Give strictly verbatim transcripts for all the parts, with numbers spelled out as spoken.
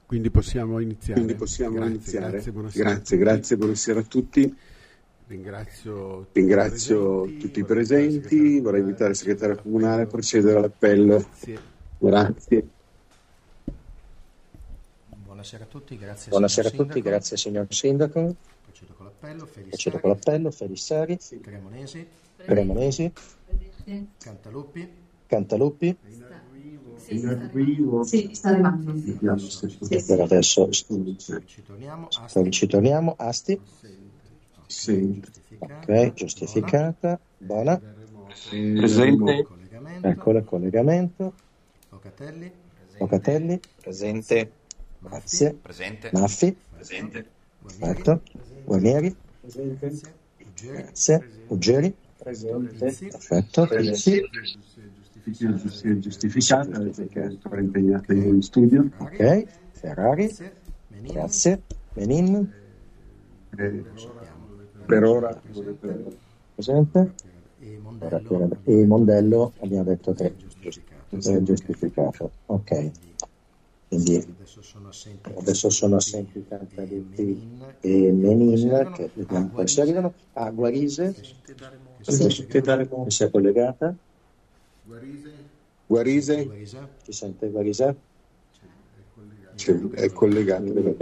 Quindi possiamo iniziare. Quindi possiamo grazie, iniziare. Grazie, buonasera, grazie, grazie, buonasera a tutti. Ringrazio tutti, Ringrazio i tutti i presenti. presenti. Vorrei invitare il segretario comunale a procedere all'appello. Grazie. Grazie. Buonasera a tutti, grazie, Buonasera a signor tutti, Sindaco. grazie signor Sindaco. Procedo con l'appello. Procedo Felissari, con l'appello. Felissari, Cremonesi, Cremonesi, Cantaluppi, Cantaluppi. Sì, sta arrivando. Sì, sta arrivando. Sì, Per adesso ci torniamo, Asti, poi ci torniamo. Asti, Sì. ok, giustificata, buona. Presente. collegamento, Eccola, collegamento. Locatelli, Locatelli, Presente. grazie. Presente. Maffi, Presente. perfetto. Guarnieri, Uggeri, grazie. Uggeri, Presente. perfetto. Rizzi, Si è giustificata perché è ancora impegnata in studio. ok. Ferrari, grazie, Menino, grazie. Benin, Eh, per ora presente. e Ora, Mondello, per- E Mondello abbiamo detto che giustificato. è giustificato. Ok. Quindi Adesso sono assenti adesso sono assenti Cantalupi Menin, e Menin arrivano. che vediamo poi se arrivano. A Guarise Sì. che si è collegata. Guarise Guarisa, Ci sente Guarise? sì, è collegato. io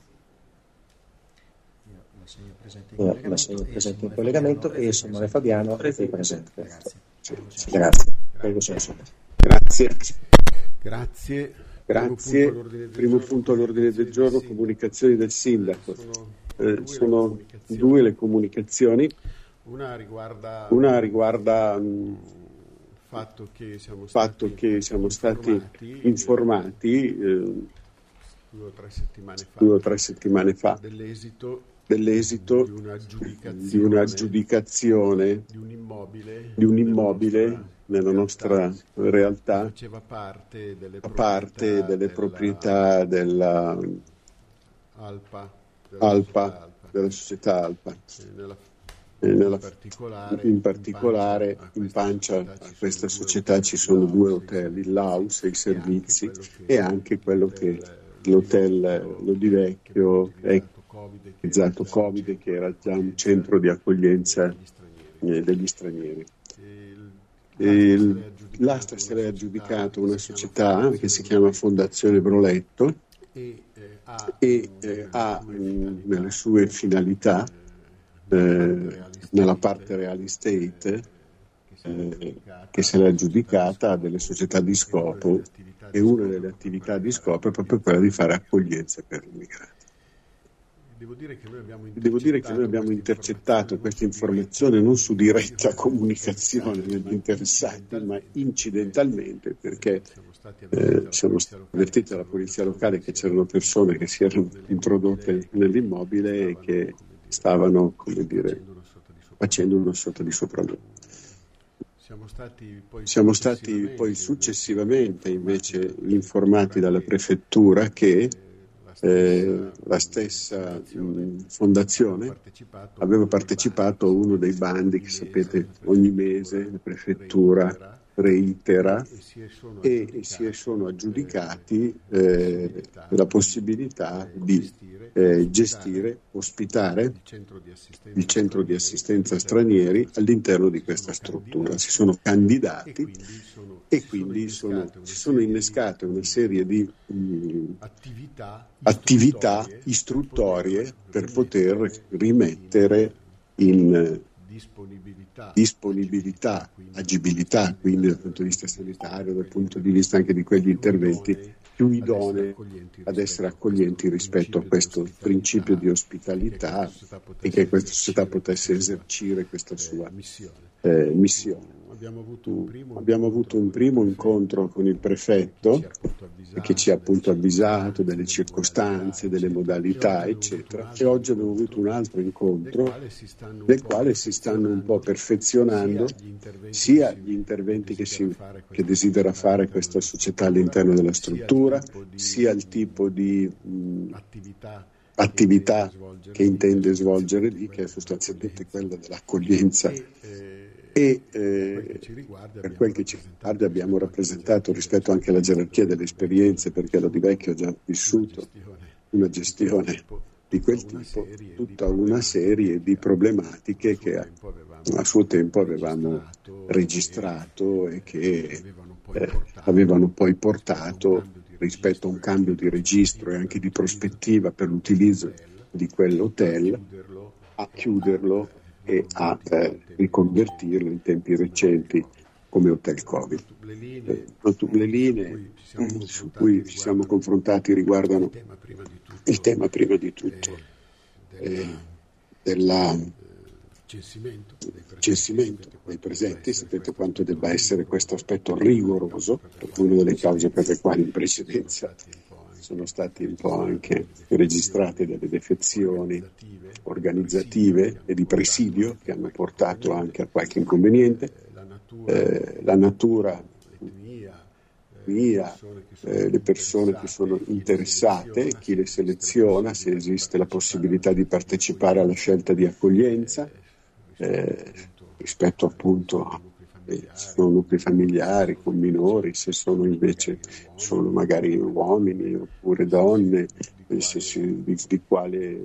la segno presente in Io collegamento, la segno e presente in Simone collegamento Fabiano e Simone Fabiano è qui presente. Grazie. Sì. Grazie. Prego, signor Sindaco. Grazie. Grazie. Grazie. Primo punto all'ordine del Primo giorno, punto all'ordine del giorno, comunicazioni del sindaco. Sono Eh, due sono le comunicazioni. due le comunicazioni. Una riguarda Una riguarda mh, il fatto che siamo il fatto stati, che siamo stati informati, informati eh, eh, due o tre settimane fa due o tre settimane fa dell'esito dell'esito di un'aggiudicazione di un'aggiudicazione di un immobile, di un immobile nella nostra realtà, faceva parte delle a parte delle proprietà proprietà della Alpa, della Alpa, società Alpa. della società Alpa. E nella- E nella- in particolare, in particolare in pancia a questa società ci sono due hotel, il Laus e i servizi, e anche quello che l'hotel Lodivecchio è utilizzato Covid, che era già un centro di accoglienza eh, degli stranieri. E il- L'asta se l'è aggiudicato una società che si chiama Fondazione Broletto e eh, ha, e eh, ha mh, nelle sue finalità eh, nella parte real estate eh, che se l'è aggiudicata a delle società di scopo, e una delle attività di scopo è proprio quella di fare accoglienze per gli immigrati. Devo dire che noi abbiamo Devo dire che noi abbiamo intercettato questa informazione non su diretta comunicazione degli interessati, ma incidentalmente, perché eh, siamo avvertiti dalla polizia locale che c'erano persone che si erano introdotte nell'immobile e che stavano, come dire, facendo una sorta di sopralluogo. Siamo stati poi Siamo stati poi successivamente invece informati dalla prefettura che eh, la stessa mh, fondazione aveva partecipato a uno dei bandi che sapete ogni mese la prefettura reitera, e, e si sono aggiudicati eh, la possibilità di eh, gestire, ospitare il centro di assistenza stranieri all'interno di questa struttura. Si sono candidati e quindi sono, si sono innescate una serie di mh, attività istruttorie per poter rimettere in disponibilità, disponibilità, agibilità, quindi dal punto di vista sanitario, dal punto di vista anche di quegli interventi più idonei ad essere accoglienti rispetto a questo principio di ospitalità e che questa società potesse esercire questa sua eh, missione. Abbiamo avuto un primo, Abbiamo avuto un primo incontro con il prefetto che ci ha appunto avvisato delle circostanze, delle modalità, eccetera, e oggi abbiamo avuto un altro incontro nel quale si stanno un po' perfezionando sia gli interventi che, si, che desidera fare questa società all'interno della struttura, sia il tipo di mh, attività che intende svolgere lì, che è sostanzialmente quella dell'accoglienza e eh, per quel che ci riguarda abbiamo rappresentato, rispetto anche alla gerarchia delle esperienze, perché Lodi Vecchio ha già vissuto una gestione di quel tipo, tutta una serie di problematiche che a, a suo tempo avevamo registrato e che eh, avevano poi portato, rispetto a un cambio di registro e anche di prospettiva per l'utilizzo di quell'hotel, a chiuderlo e a eh, riconvertirlo in tempi recenti come hotel Covid. Eh, le linee su cui ci siamo confrontati riguardano il tema prima di tutto eh, della censimento dei presenti. Sapete quanto debba essere questo aspetto rigoroso, una delle cause per le quali in precedenza sono stati un po' anche registrate delle defezioni organizzative e di presidio che hanno portato anche a qualche inconveniente. Eh, la natura mia, eh, le persone che sono interessate, chi le seleziona, se esiste la possibilità di partecipare alla scelta di accoglienza, eh, rispetto appunto a eh, sono nuclei familiari con minori, se sono invece sono magari uomini oppure donne, se si, di, di quale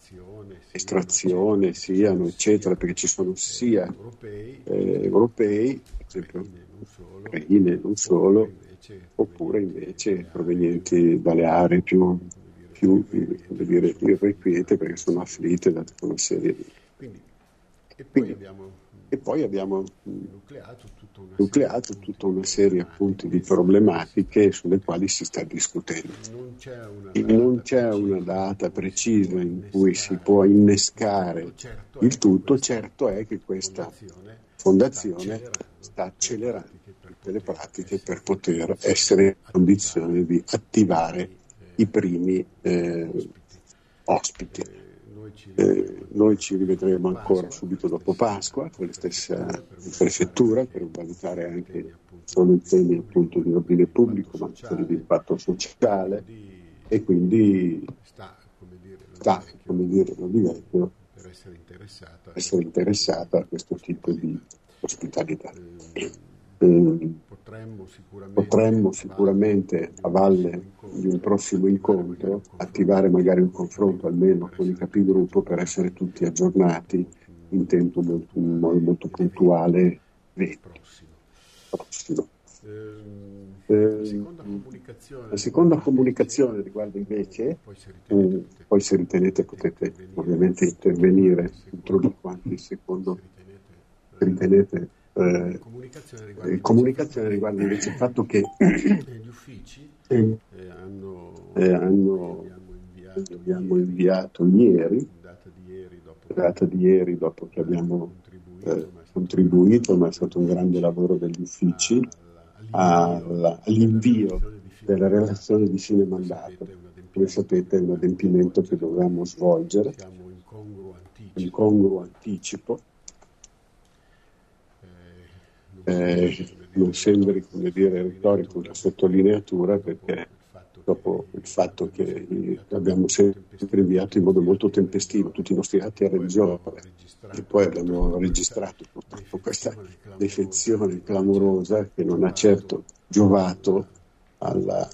estrazione siano, eccetera, perché ci sono sia eh, europei, per esempio ucraine, non solo, oppure invece provenienti dalle aree più, più come dire, irrequiete, perché sono afflitte da tutta una serie di... E poi abbiamo, e poi abbiamo nucleato tutta una, nucleato tutta una serie appunto di problematiche sulle quali si sta discutendo. Non c'è una, non c'è una data precisa in cui si può innescare il tutto. Certo è che questa fondazione sta accelerando tutte le pratiche per poter essere in condizione di attivare i primi eh, ospiti. Eh, noi ci rivedremo ancora subito dopo Pasqua con la stessa prefettura per valutare anche solo i temi appunto di ordine pubblico, ma anche di impatto sociale, e quindi sta, come dire, Lodi Vecchio per essere interessata, essere interessata a questo tipo di ospitalità. Eh, potremmo sicuramente, potremmo sicuramente a valle di un prossimo incontro attivare magari un confronto almeno con i capigruppo per essere tutti aggiornati in tempo molto, in modo molto puntuale e prossimo. Eh, la seconda comunicazione riguarda invece, eh, poi se ritenete potete ovviamente intervenire, introduco anche il secondo, se ritenete. Eh, comunicazione riguarda, comunicazione riguarda invece il fatto che gli uffici eh, hanno, eh, hanno inviato, abbiamo inviato ieri, data di ieri, dopo, data di ieri dopo che abbiamo eh, contribuito, ma è stato un grande lavoro degli uffici, alla, all'invio della relazione di fine mandato. Come sapete è un adempimento che dovevamo svolgere in congruo anticipo. Eh, non sembri, come dire, retorico la sottolineatura, perché dopo il fatto che abbiamo sempre inviato in modo molto tempestivo tutti i nostri atti a revisione e poi abbiamo registrato purtroppo questa defezione clamorosa che non ha certo giovato alla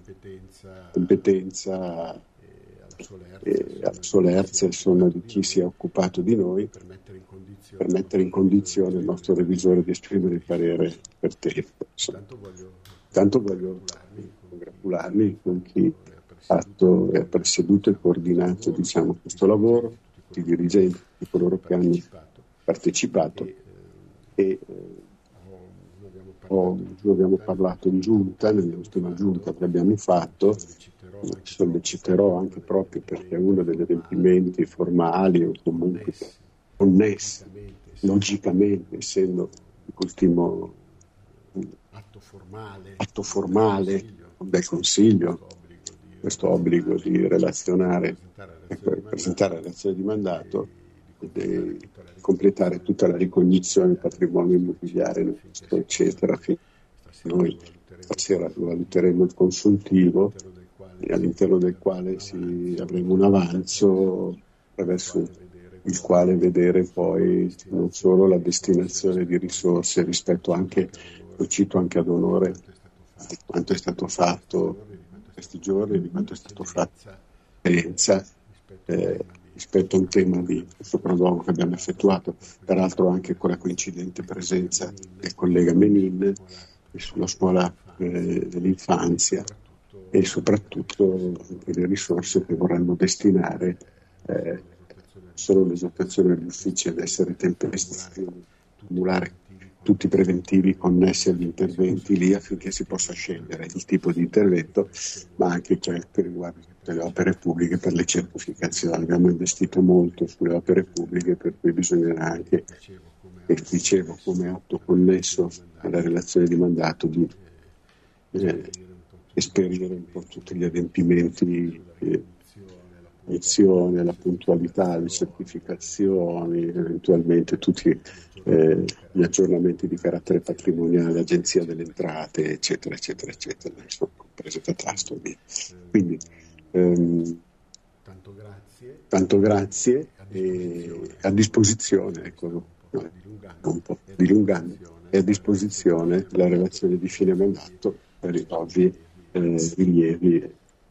competenza e alla solerzia insomma di chi si è occupato di noi, per mettere in condizione il nostro revisore di esprimere il parere per tempo. Tanto voglio congratularmi con chi ha fatto e ha presieduto e coordinato diciamo, questo lavoro, tutti i dirigenti, coloro che hanno partecipato, e eh, ho, ne abbiamo parlato in giunta, nell'ultima giunta che abbiamo fatto. Solleciterò anche proprio perché uno degli adempimenti formali o comunque connessi logicamente, essendo l'ultimo atto formale, atto formale del Consiglio, questo obbligo di relazionare, presentare la relazione di mandato e completare tutta la ricognizione del patrimonio immobiliare, eccetera. Noi stasera valuteremo il consultivo, all'interno del quale si, avremo un avanzo attraverso il quale vedere poi non solo la destinazione di risorse rispetto anche, lo cito anche ad onore di quanto è stato fatto in questi giorni, di quanto è stato fatto esperienza eh, rispetto a un tema di questo prodromo che abbiamo effettuato, peraltro anche con la coincidente presenza del collega Menin sulla scuola eh, dell'infanzia e soprattutto anche le risorse che vorremmo destinare eh, solo l'esaltazione degli uffici ad essere tempestivi, accumulare tutti i preventivi connessi agli interventi lì affinché si possa scegliere il tipo di intervento, ma anche quel che riguarda tutte le opere pubbliche per le certificazioni. Abbiamo investito molto sulle opere pubbliche, per cui bisognerà anche, e dicevo, come atto connesso alla relazione di mandato, di eh, esperire un po' tutti gli adempimenti, eh, lezione, la puntualità, le certificazioni, eventualmente tutti eh, gli aggiornamenti di carattere patrimoniale, agenzia delle entrate, eccetera, eccetera, eccetera, insomma, comprese catasto. Quindi ehm, tanto grazie, tanto grazie e a disposizione, ecco, no, un po' dilungando, è a disposizione la relazione di fine mandato per i ovvi eh, rilievi.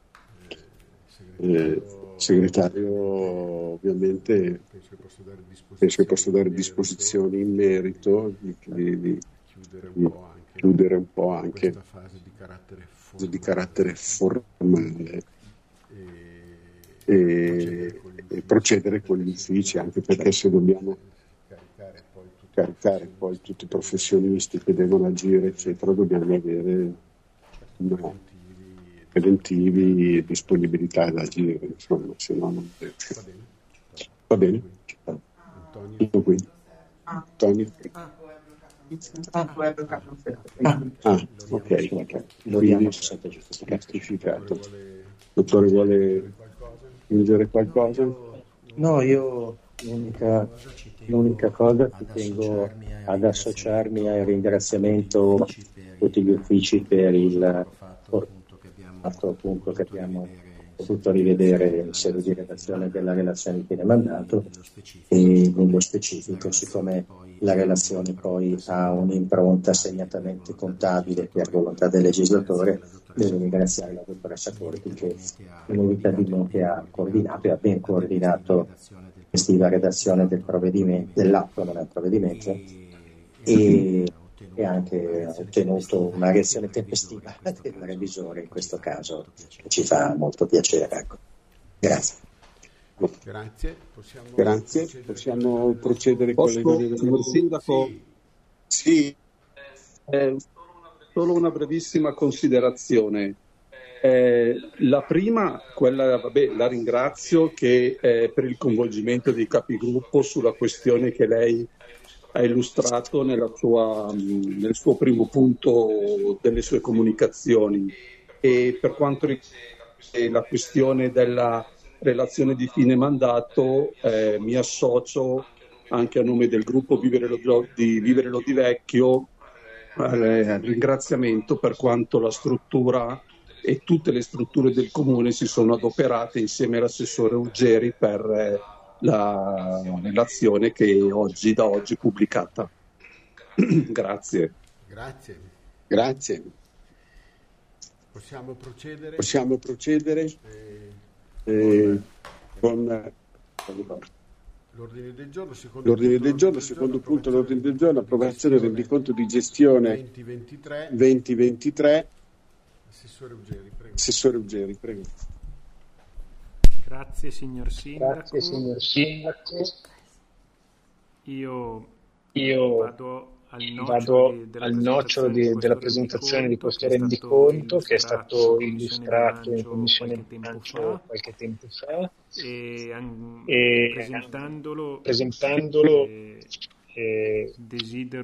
Eh, segretario, ovviamente penso che posso dare disposizioni in merito di, di, di, di chiudere un po' anche questa fase di carattere formale, di carattere formale e, e, e procedere con gli uffici, anche perché se dobbiamo caricare poi tutti i professionisti che devono agire, eccetera, dobbiamo avere no, preventivi e disponibilità ad agire, insomma, se no non va bene. Tutto qui. Tony? Ah, ok, ok. Quindi certificato. Dottore, vuole aggiungere qualcosa? No, io l'unica, l'unica cosa che tengo ad associarmi al ringraziamento a tutti gli uffici per il altro appunto che abbiamo potuto rivedere in sede di redazione della relazione di fine mandato, e nello specifico, siccome la relazione poi ha un'impronta segnatamente contabile per volontà del legislatore, devo ringraziare la dottoressa Corti che inevitabilmente ha coordinato e ha ben coordinato questa redazione del provvedimento, dell'atto, non è un provvedimento, e e anche ottenuto una reazione tempestiva del revisore in questo caso, che ci fa molto piacere. Ecco. Grazie. Grazie. Possiamo Grazie. procedere, Possiamo procedere Posso, con le signor Sindaco? Sì. sì. Eh, solo una brevissima considerazione. Eh, la prima, quella, vabbè, la ringrazio che eh, per il coinvolgimento dei capigruppo sulla questione che lei ha illustrato nella sua, nel suo primo punto delle sue comunicazioni, e per quanto riguarda la questione della relazione di fine mandato eh, mi associo anche a nome del gruppo Vivere lo, di Vivere Lodi Vecchio al, al ringraziamento per quanto la struttura e tutte le strutture del comune si sono adoperate insieme all'assessore Ruggeri per eh, la relazione che oggi da oggi pubblicata. Grazie. Grazie. Grazie. Possiamo procedere? Possiamo procedere eh, eh, con l'ordine del giorno, secondo l'ordine punto, del giorno, secondo punto l'ordine del giorno, approvazione del rendiconto di gestione venti ventitré. Assessore Ruggeri, prego. Assessore Ruggeri, prego. Grazie signor Sindaco. Grazie signor Sindaco. Io, Io vado al nocciolo, vado di, della, al presentazione nocciolo di, di della presentazione di questo rendiconto che è stato illustrato in Commissione Bilancio qualche tempo fa, e, an, e presentandolo, presentandolo eh, eh, desidero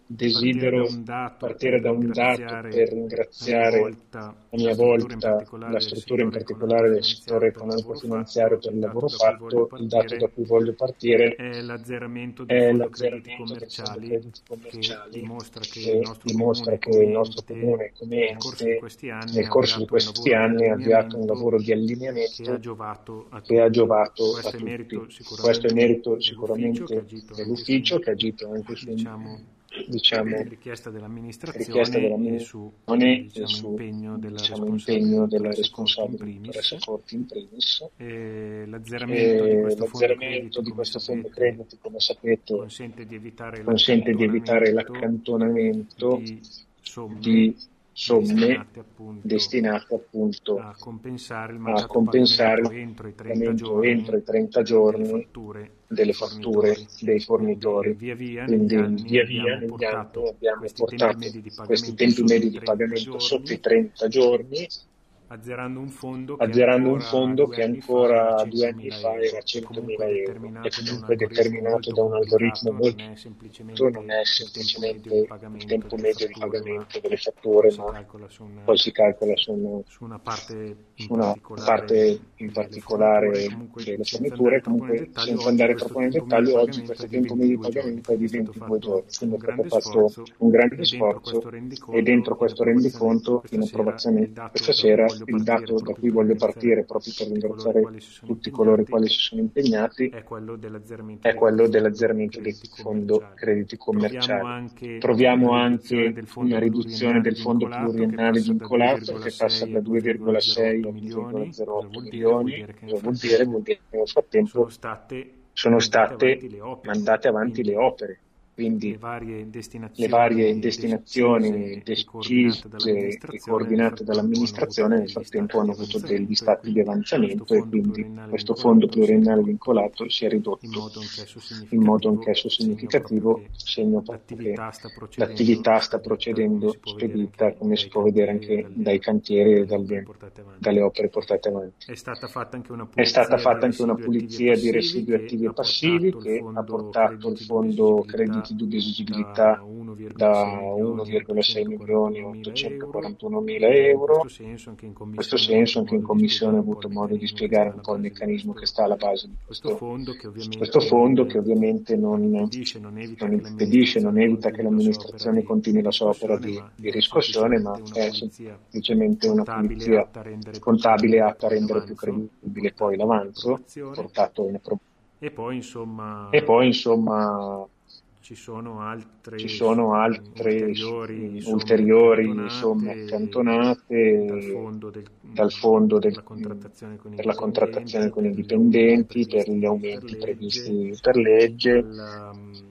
desidero partire da un dato per ringraziare a mia volta la struttura in particolare del settore economico-finanziario per il lavoro fatto. Il dato da cui voglio partire è l'azzeramento è dei l'azzeramento commerciali, dei crediti commerciali che dimostra che, che il, nostro dimostra che il nostro comune come nel corso di ente questi anni, nel corso di questi anni ha avviato un lavoro di che ha allineamento giovato a che ha tutti. giovato Questo a è tutti. merito Questo è merito sicuramente sicuramente dell'ufficio che ha agito anche dell'ufficio che ha agito anche su, diciamo, diciamo, richiesta richiesta dell'amministrazione e su dell'amministrazione diciamo, e su impegno della diciamo, responsabile impegno della dottoressa responsabile Corti in dottoressa Corti in primis. E l'azzeramento di E questo fondo l'azzeramento crediti, di come questo fondo sapete, crediti, come sapete, consente di evitare consente di evitare l'accantonamento di somme di somme destinate appunto, destinate appunto a compensare il a mancato compensare pagamento entro i trenta pagamento giorni, entro i trenta giorni delle fatture, delle fatture dei fornitori. Quindi, via via Quindi negli anni via via abbiamo negli portato anni abbiamo questi portato tempi medi di questi pagamento tempi medi sotto di i trenta pagamento sotto i giorni, trenta giorni, azzerando un fondo che azzerando un ancora fondo due che anni fa ancora era due anni fa centomila era euro, e centomila comunque euro e determinato da un comunque algoritmo determinato molto da un algoritmo complicato, molto non è complicato, semplicemente non è il semplicemente tempo il medio tempo di medio di pagamento pagamento delle delle fatture, fatture, ma ma poi si calcola su una, poi si calcola su una, su una parte in su una particolare parte in delle particolare forniture. Comunque, delle senza forniture, andare troppo nel comunque dettaglio, senza oggi andare questo troppo nel tempo medio di dettaglio, oggi pagamento questo è di tempo medio di ventidue giorni, pagamento è quindi di è stato ventidue fatto giorni, quindi un è stato grande fatto sforzo, un grande e dentro questo sforzo rendiconto, e dentro in questo approvazione rendiconto, in questa sera, approvazione il dato questa da cui sera, voglio il partire dato da proprio cui per voglio ringraziare partire proprio per tutti coloro i ringraziare quali si sono tutti coloro i impegnati quali si sono impegnati è quello dell'azzeramento è del quello fondo dell'azzeramento del crediti fondo commerciali. crediti Troviamo commerciali. anche Troviamo una riduzione anche del fondo una riduzione pluriennale del fondo vincolato che pluriennale passa da vincolato che passa due virgola sei a da due virgola sei a due virgola zero otto milioni. Cosa due virgola zero otto vuol dire? Vuol milioni. dire che nel Cosa vuol dire? frattempo Vuol dire che nel sono frattempo state sono mandate state avanti le opere, mandate avanti quindi le opere. Quindi le varie le destinazioni, varie destinazioni decise e decise coordinate e dall'amministrazione coordinate nel frattempo dall'amministrazione hanno nel avuto frattempo degli hanno stati avuto di degli stati avanzamento di e quindi avanzamento questo e fondo quindi pluriennale questo fondo vincolato pluriennale vincolato si è ridotto in modo anch'esso in modo significativo, anch'esso segno proprio significativo, che segno proprio che l'attività sta procedendo l'attività sta spedita, come procedendo si può vedere spedita, anche come si dai può vedere cantieri e anche dalle, dai cantieri e dalle opere dalle, portate avanti. dalle opere portate avanti. È stata fatta anche una È stata pulizia fatta di anche una residui attivi e pulizia di passivi residui che attivi e ha passivi portato il che ha fondo portato il crediti di fondo esigibilità crediti di da esigibilità uno virgola sei milioni da e uno virgola sei milioni e ottocentoquarantuno ottocentoquarantuno mila mila euro. In questo euro. senso anche in In questo commissione ho senso avuto anche in modo di commissione ho spiegare un po' avuto il modo di meccanismo che sta spiegare un alla po' il base di meccanismo che questo, sta alla base di questo questo, fondo che ovviamente questo fondo che non, ovviamente non non, impedisce, non evita non che impedisce, non evita che l'amministrazione continui la sua opera l'amministrazione di, continui la sua opera di, di, di riscossione, ma semplicemente una è pulizia semplicemente una contabile pulizia atta a rendere più contabile credibile atta a poi rendere più l'avanzo credibile poi portato in l'avanzo approvazione. portato in approvazione. E poi insomma E poi insomma ci sono altre ci sono altre ulteriori somme ulteriori somme accantonate dal accantonate fondo, del, dal fondo del, per la contrattazione con i per la contrattazione con i dipendenti, dipendenti, per gli previsti aumenti per legge, previsti per legge, alla,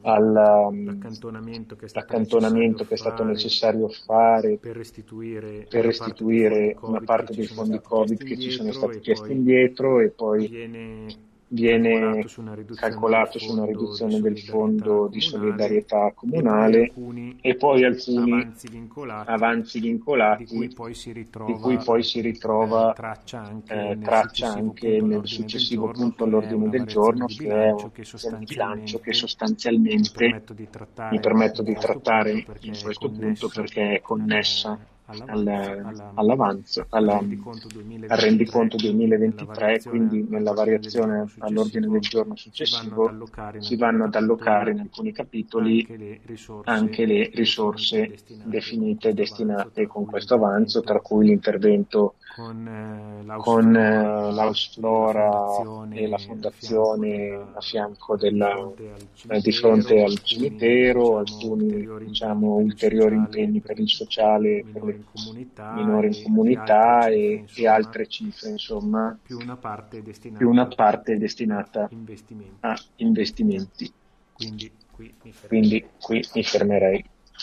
all'accantonamento che è stato necessario che è stato fare necessario fare per restituire, per restituire una parte dei fondi Covid che ci sono stati chiesti indietro e poi viene viene calcolato su una riduzione, calcolato del, su una fondo riduzione di del fondo di solidarietà comunale comunale e poi alcuni, e poi alcuni avanzi vincolati, avanzi vincolati di cui poi si ritrova, di cui poi si ritrova eh, traccia anche, eh, nel, traccia successivo anche punto nel successivo giorno, punto all'ordine del giorno, che è un che di bilancio che mi sostanzialmente permetto di trattare, mi permetto di in questo trattare punto perché in questo è punto perché è connessa all'avanzo, alla, all'avanzo, alla, al rendiconto al rendiconto duemilaventitré, duemilaventitré, quindi nella variazione all'ordine del giorno successivo si vanno ad allocare in alcuni capitoli anche le risorse, anche le risorse definite definite e destinate con questo avanzo, tra cui l'intervento con eh, con eh, l'Ausflora e la fondazione a fianco della, eh, di fronte al cimitero, alcuni alcuni diciamo, ulteriori impegni per il sociale, per le minori in comunità e, e altre cifre, insomma, più una parte destinata, più una parte destinata investimenti. a investimenti. Quindi qui mi fermerei. Quindi qui mi fermerei.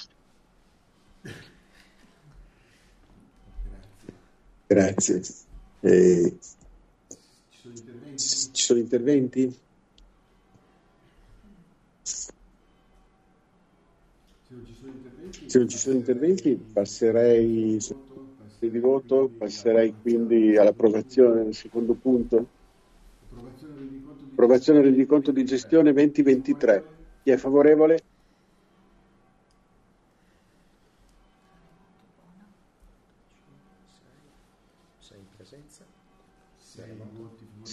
Grazie. Eh, ci sono interventi? Se non ci sono interventi, passerei di voto, passerei quindi all'approvazione del secondo punto. Approvazione del rendiconto di gestione duemilaventitré. Chi è favorevole?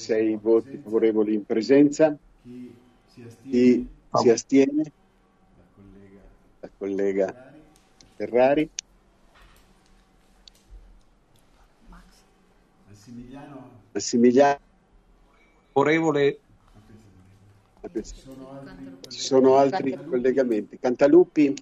sei voti favorevoli in presenza. Chi si astiene? Chi si astiene? La collega, la collega Ferrari. Massimiliano? Massimiliano? Favorevole. Ci sono altri collegamenti. Cantaluppi?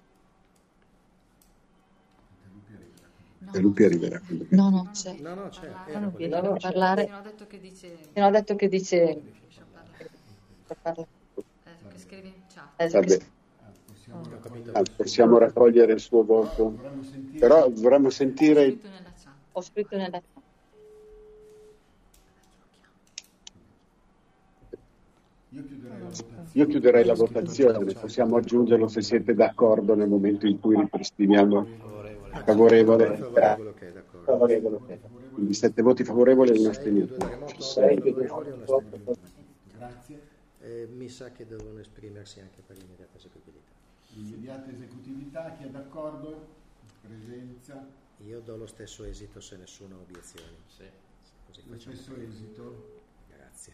Cantaluppi arriverà. No, no, c'è. No, no, c'è. No, non viene Era per parlare. Mi hanno detto che dice... Mi hanno detto che dice... Per parlare. Eh, che scrive in chat. Eh, Vabbè. Ho capito. Ah, possiamo raccogliere il suo voto. Però vorremmo sentire... Scritto nella chat. Ho scritto nella... Io chiuderei la votazione. Io chiuderei la votazione, possiamo aggiungerlo se siete d'accordo nel momento in cui ripristiniamo favorevole. Favorevole, ok, d'accordo. Favorevole, ok. Quindi sette voti favorevoli e una astenuta. Due da remoto, Sei, due due favorevoli e una remoto. astenuta. Grazie. Eh, mi sa che devono esprimersi anche per l'immediata esecutività. Immediata esecutività, chi è d'accordo? Presenza. Io do lo stesso esito se nessuno ha obiezioni. Sì. Così Lo facciamo. stesso esito. Grazie.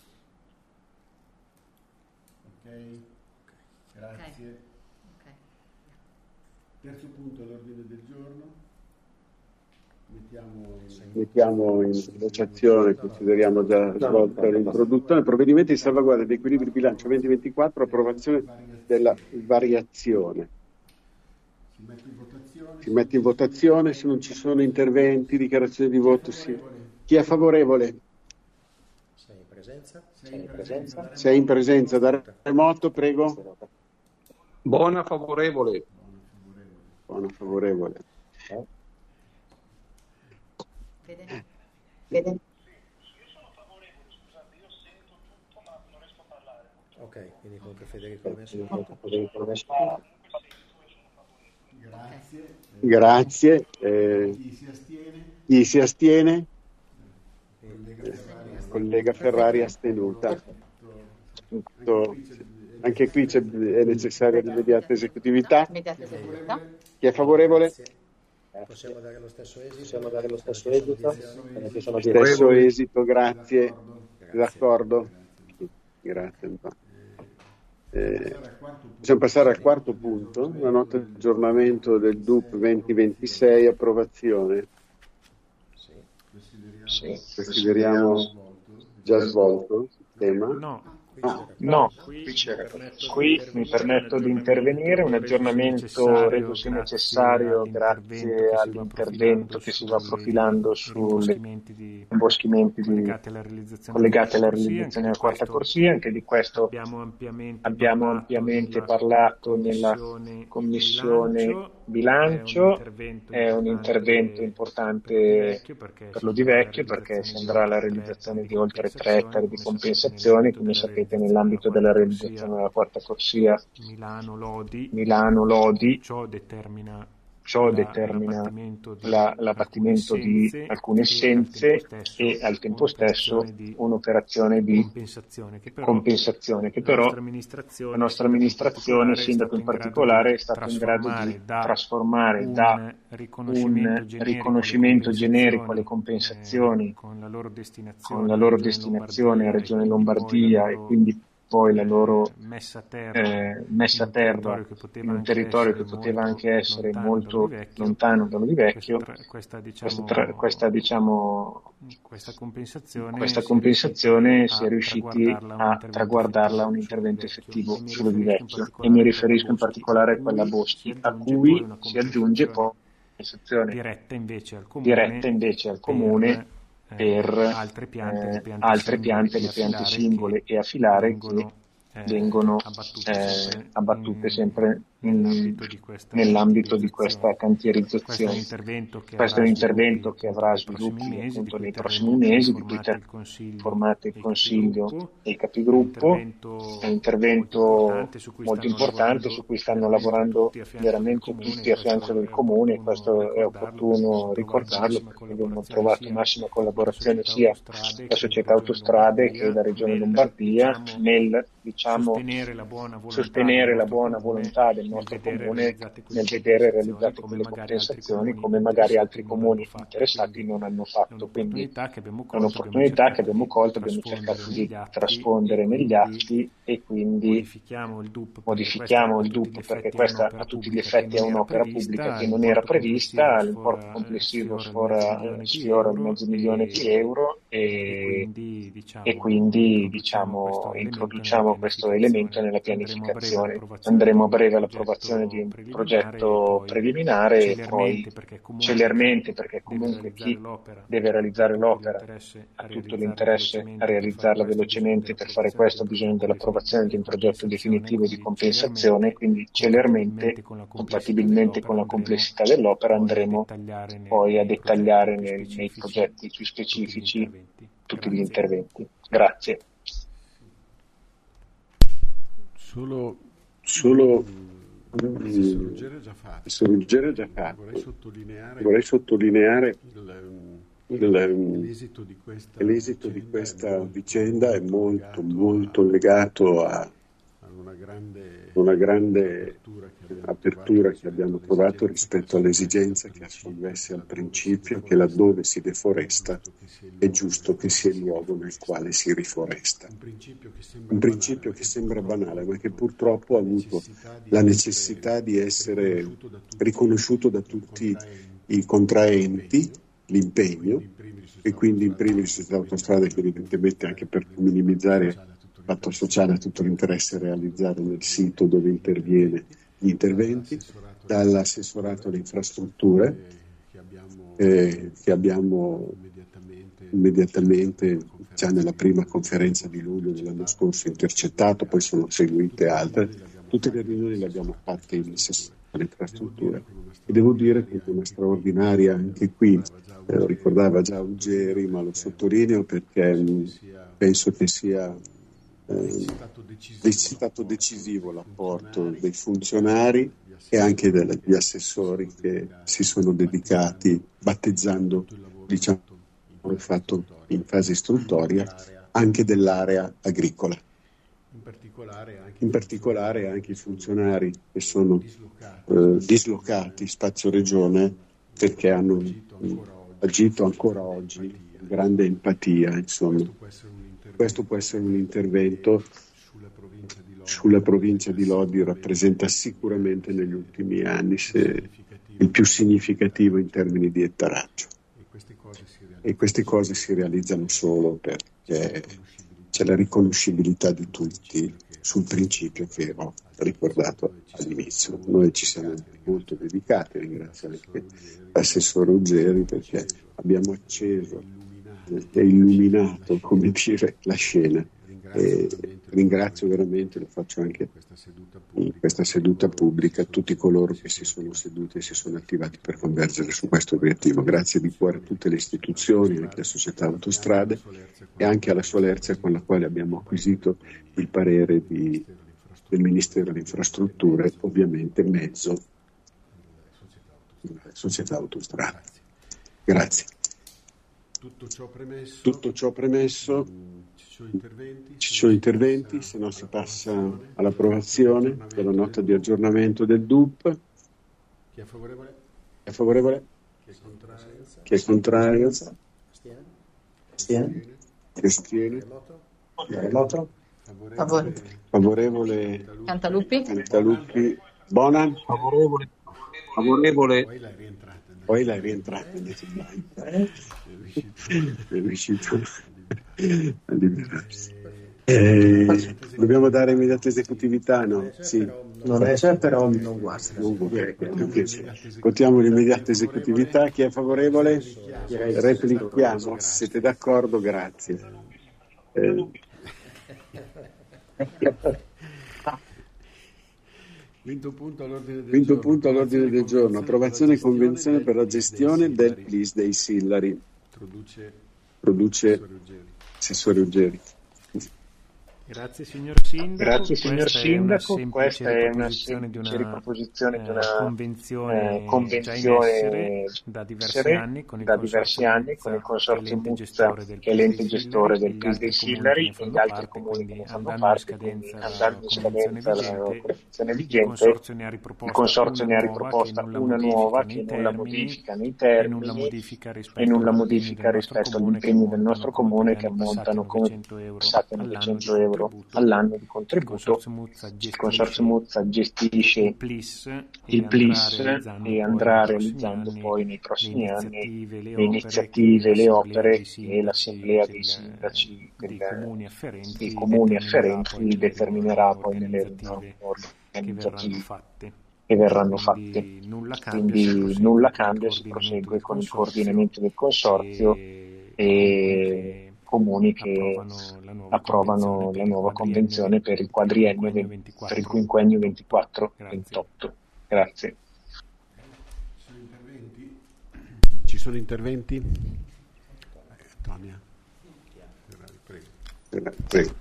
Ok. Grazie. Ok. Terzo punto all'ordine del giorno. Mettiamo in... Mettiamo in votazione, consideriamo già svolta l'introduzione, provvedimenti di salvaguardia di equilibrio bilancio duemilaventiquattro, approvazione della variazione. Si mette in votazione. Si mette in votazione, se non ci sono interventi, dichiarazioni di voto, sì. Chi è favorevole? Sei in presenza? Sei in presenza. Sei in presenza da remoto, prego. Buona favorevole. Buono favorevole. Vede? Vede? Ok, quindi comunque Federico Messo. Grazie. Grazie. Eh, Chi si astiene? chi si astiene? Collega Ferrari. Collega Ferrari astenuta. Tutto- Anche qui c'è- è necessaria l'immediata esecutività. Immediata esecutività. Chi è favorevole? Possiamo dare lo stesso esito? Possiamo dare lo stesso esito? Eh, che sono Stesso esito, grazie. Grazie. D'accordo? Grazie. Eh, possiamo passare al quarto punto, una nota di aggiornamento del D U P duemilaventisei, approvazione. Sì. Consideriamo già svolto il tema. No, No. no, Qui, qui mi permetto di intervenire, un aggiornamento resosi necessario grazie all'intervento che si va profilando sui imboschimenti di- collegati alla realizzazione della quarta corsia. Anche di questo abbiamo ampiamente, abbiamo ampiamente parlato nella Commissione bilancio. È un intervento importante per lo di vecchio perché sembra la realizzazione di oltre tre ettari di compensazioni, come sapete, nell'ambito della realizzazione della quarta corsia Milano-Lodi. Milano-Lodi. Ciò determina Ciò la- determina l'abbattimento di la- l'abbattimento di alcune essenze e al tempo stesso un'operazione di compensazione che però, compensazione che la però nostra amministrazione, la nostra amministrazione, sindaco in particolare, è stato in grado di trasformare da un riconoscimento un generico, riconoscimento alle generico alle compensazioni, compensazioni eh, con la loro destinazione, con la loro Regione destinazione a Regione Lombardia, Lombardia e quindi poi la loro eh, messa a terra, eh, messa a in un terra territorio che poteva in un anche territorio che essere poteva molto anche essere lontano molto dallo di vecchio. lontano dallo di vecchio. Questa, tra- questa, diciamo, Questa, tra- questa, diciamo, questa compensazione, questa si è compensazione riusciti si è riusciti traguardarla a un traguardarla a un intervento intervento effettivo effettivo sullo di vecchio e mi riferisco in particolare a quella Boschi, a cui si aggiunge poi una compensazione diretta invece al comune, diretta invece al comune per, per eh, altre piante, eh, le piante altre singole piante, e le piante afilare singole che e afilare vengono, che eh, vengono abbattute eh, sempre abbattute in- sempre in- nell'ambito di questa nell'ambito di questa cantierizzazione. Questo è un cantierizzazione. intervento che Questo è avrà un intervento sviluppi che avrà nei prossimi sviluppi mesi, appunto di nei cui prossimi terremo mesi, di cui informati ter- il Consiglio formate il e i Consiglio capigruppo. e i È un capigruppo. intervento È un intervento molto importante su cui molto stanno importante lavorando su cui stanno lavorando tutti a fianco del veramente comune, tutti a fianco del comune, questo è opportuno ricordarlo massima perché abbiamo collaborazione trovato sia massima la collaborazione società sia autostrade la che società la Regione autostrade che Lombardia la Regione nel, Lombardia diciamo, nel diciamo sostenere la buona volontà sostenere del la nostro buona comune volontà del nostro comune nel vedere realizzate quelle compensazioni come magari altri comuni interessati non hanno fatto. Quindi è un'opportunità che abbiamo colto, abbiamo cercato di trasfondere negli atti e quindi modifichiamo il D U P perché questa a tutti gli effetti è un'opera pubblica che non era prevista, l'importo complessivo sfiora, sfiora mezzo milione di euro e, e quindi diciamo introduciamo questo elemento nella pianificazione. Andremo a breve all'approvazione di un progetto preliminare e poi celermente, perché comunque chi deve realizzare l'opera ha tutto l'interesse a realizzarla velocemente. Per fare questo ha bisogno dell'approvazione di un progetto definitivo di compensazione, quindi celermente, compatibilmente con la complessità dell'opera, andremo poi a dettagliare nei, nei progetti più specifici tutti gli interventi. Grazie. Solo, solo il Ruggero già fatto. Vorrei sottolineare, vorrei sottolineare il, l'esito di questa, l'esito di questa vicenda è molto, molto legato a una grande, una grande apertura che abbiamo trovato rispetto all'esigenza che assolvesse al principio che laddove si deforesta è giusto che sia il luogo nel quale si riforesta. Un principio che sembra banale, ma che purtroppo ha avuto la necessità di essere riconosciuto da tutti i contraenti, l'impegno, e quindi in primis Società Autostrade, che evidentemente anche per minimizzare fatto sociale a tutto l'interesse a realizzare nel sito dove interviene gli interventi, dall'assessorato alle infrastrutture eh, che abbiamo immediatamente già nella prima conferenza di luglio dell'anno scorso intercettato, poi sono seguite altre, tutte le riunioni le abbiamo fatte in assessorato alle infrastrutture e devo dire che è una straordinaria anche qui, eh, lo ricordava già Uggeri, ma lo sottolineo perché mh, penso che sia Eh, è stato decisivo l'apporto dei funzionari e anche degli assessori che si sono dedicati battezzando, diciamo, il fatto in fase istruttoria anche dell'area agricola. In particolare anche i funzionari che sono eh, dislocati spazio regione perché hanno mh, agito ancora oggi con grande empatia, insomma. Questo può essere un intervento sulla provincia di Lodi, rappresenta sicuramente negli ultimi anni se il più significativo in termini di ettaraggio. E queste cose si realizzano solo perché c'è la riconoscibilità di tutti sul principio che ho ricordato all'inizio. Noi ci siamo molto dedicati, ringrazio anche l'assessore Uggeri perché abbiamo acceso e illuminato, come dire, la scena. E ringrazio veramente, lo faccio anche in questa seduta pubblica, tutti coloro che si sono seduti e si sono attivati per convergere su questo obiettivo. Grazie di cuore a tutte le istituzioni, anche alla Società Autostrade e anche alla Solerzia con la quale abbiamo acquisito il parere di, del Ministero delle Infrastrutture, ovviamente mezzo Società Autostrade. Grazie. Tutto ciò premesso, Tutto ciò premesso ci sono interventi, ci sono interventi se no si passa all'approvazione della nota di aggiornamento del D U P. Chi è favorevole? Chi è favorevole? Chi è contrario? Chi è contrario? Astiene? Chi astiene? Remoto? Favorevole. Favorevole. Cantaluppi? Cantaluppi. Bonan? Favorevole. Favorevole. Poi l'hai rientrata invece è riuscito a liberarsi. Eh, dobbiamo dare immediata esecutività? No, sì. Non c'è, però non guasta. Non guasta. Votiamo l'immediata esecutività. Chi è favorevole? Replichiamo. Se siete d'accordo, grazie. Eh. Quinto punto all'ordine del, Quinto giorno. Punto all'ordine del giorno, approvazione e convenzione per la gestione del P L I S dei Sillari. Produce, Produce Assessore Uggeri. Grazie signor Sindaco. Grazie signor questa Sindaco, è questa è una semplice semplice riproposizione di una convenzione, eh, convenzione già in essere da diversi anni con il da diversi anni con il Consorzio Muzza, che è l'ente gestore del P I S dei Sillari, e gli altri comuni che ne fanno parte, quindi andando in scadenza la convenzione vigente, il Consorzio ne ha riproposta una nuova che non la modifica nei termini e non la modifica rispetto agli impegni del nostro comune, che ammontano come passati a novecento euro all'anno di contributo. Il Consorzio Muzza gestisce il P L I S e andrà realizzando poi nei prossimi anni le iniziative, le opere che l'assemblea dei sindaci del, dei comuni afferenti determinerà poi nelle riunioni organizzative che verranno fatte. Quindi nulla cambia, si prosegue con il coordinamento del consorzio e comuni che approvano la nuova convenzione per il quadriennio, per il quinquennio ventiquattro ventotto. Grazie. Ci sono interventi? Tonia. Prego. Prego.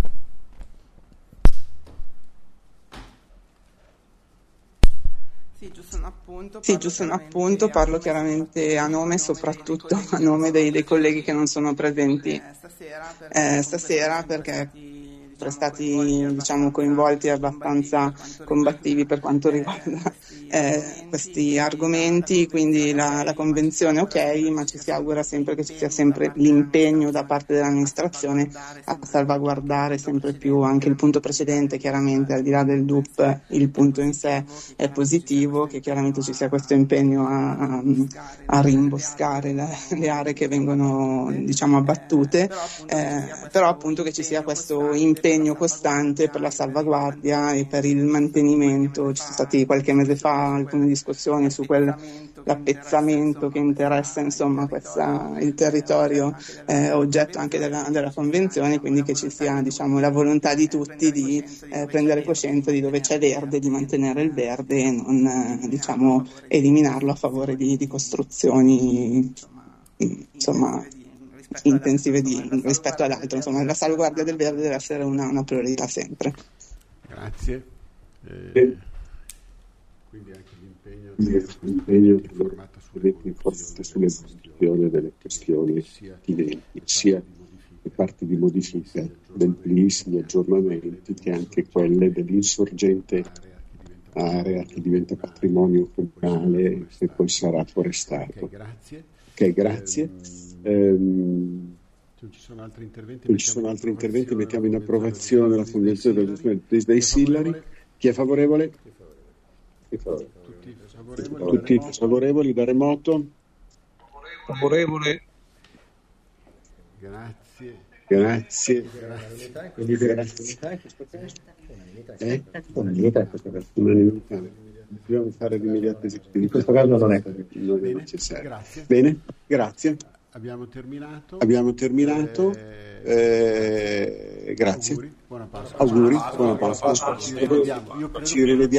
Sì, giusto un appunto, sì, giusto un appunto, parlo chiaramente a nome, soprattutto a nome dei, dei colleghi che non sono presenti eh, stasera, perché sono stati, diciamo, coinvolti abbastanza combattivi per quanto riguarda eh, questi argomenti, quindi la, la convenzione ok, ma ci si augura sempre che ci sia sempre l'impegno da parte dell'amministrazione a salvaguardare sempre più anche il punto precedente. Chiaramente, al di là del D U P, il punto in sé è positivo, che chiaramente ci sia questo impegno a, a, a rimboscare le, le aree che vengono, diciamo, abbattute, eh, però appunto che ci sia questo impegno costante per la salvaguardia e per il mantenimento. Ci sono stati qualche mese fa alcune discussioni su quell'appezzamento che interessa, insomma, questa, il territorio eh, oggetto anche della, della convenzione, quindi che ci sia, diciamo, la volontà di tutti di eh, prendere coscienza di dove c'è verde, di mantenere il verde e non eh, diciamo eliminarlo a favore di, di costruzioni, insomma, intensive di, rispetto ad altro. Insomma, la salvaguardia del verde deve essere una, una priorità sempre. Grazie. Eh, quindi anche l'impegno, l'impegno informato sull'evoluzione delle questioni attinenti, sia le parti di modifica del P L I S, gli aggiornamenti, che anche quelle dell'insorgente area che diventa patrimonio comunale e poi sarà forestato. Ok, grazie. Ok, grazie. Ehm, Se non ci sono altri interventi, non ci sono altri interventi, mettiamo in approvazione della convenzione del P I S dei Sillari. Chi è favorevole? Chi è favorevole? Tutti favorevoli? Tutti favorevoli da remoto? Favorevole. Grazie. Grazie. Quindi grazie. Eh? Unanimità. Dobbiamo fare l'immediata esecuzione. In questo caso non è così. Non è Bene, necessario. grazie. Bene, grazie. Abbiamo terminato. Abbiamo terminato. Eh, Eh, grazie. Auguri, buona Pasqua. Auguri, buona Pasqua. Ci rivediamo. Io credo Ci rivediamo.